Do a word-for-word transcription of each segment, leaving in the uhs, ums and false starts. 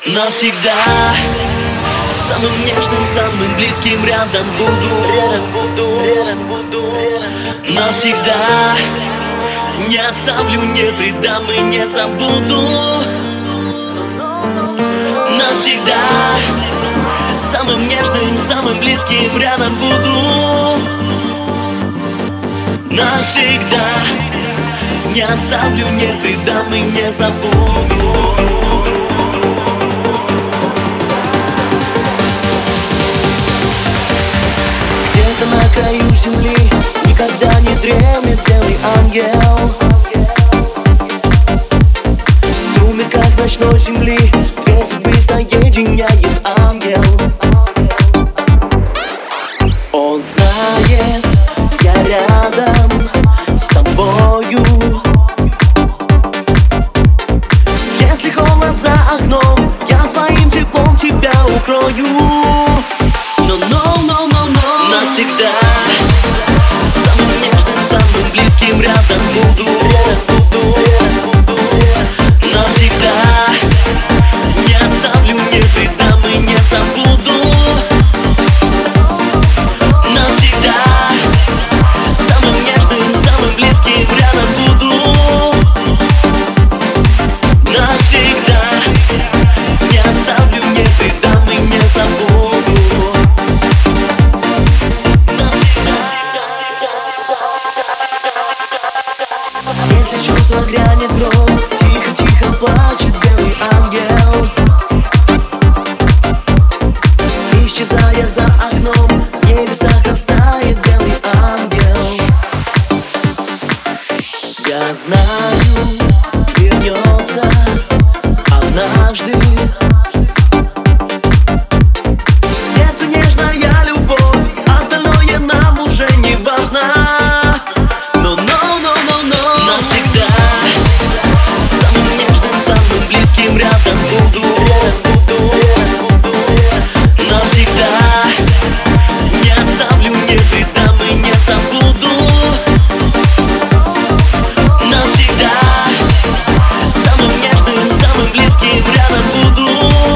Навсегда самым нежным, самым близким рядом буду, рядом буду, рядом буду, рядом. Навсегда не оставлю, не предам и не забуду. Навсегда самым нежным, самым близким рядом буду. Навсегда не оставлю, не предам и не забуду. Где-то на краю земли никогда не дремлет белый ангел. В сумерках ночной земли две судьбы соединяет ангел. Он знает, я рядом с тобою. Если холод за окном, я своим теплом тебя укрою. Но, но, но, но, но навсегда самым нежным, самым близким рядом буду, рядом буду, рядом буду. Навсегда не оставлю, не предам и не забуду. Навсегда самым нежным, самым близким рядом буду. Навсегда не оставлю, не предам и не забуду. Если чувство грянет гром, тихо-тихо плачет белый ангел. Исчезая за окном, в небесах растает белый ангел. Я знаю, вернется однажды. В сердце нежная любовь, остальное нам уже не важно. Рядом буду, рядом буду, рядом буду. Навсегда не оставлю, не предам и не забуду. Навсегда самым нежным, самым близким рядом буду.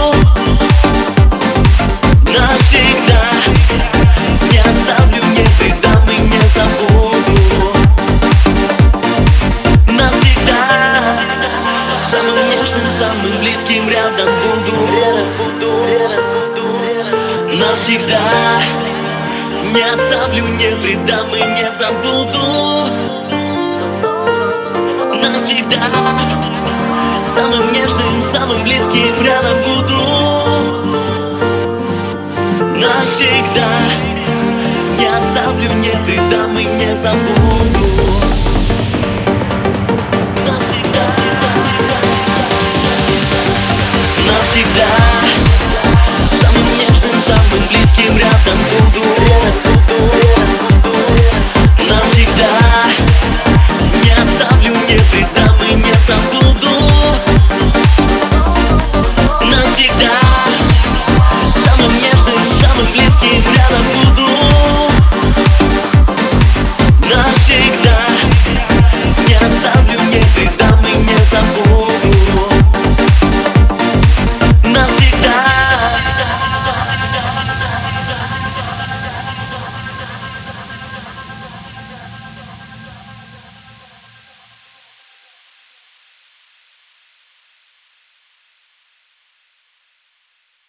Навсегда не оставлю, не предам и не забуду. Навсегда самым нежным, самым близким рядом буду, рядом буду, рядом буду, рядом. Навсегда не оставлю, не предам и не забуду. Навсегда самым нежным, самым близким рядом буду. Навсегда не оставлю, не предам и не забуду.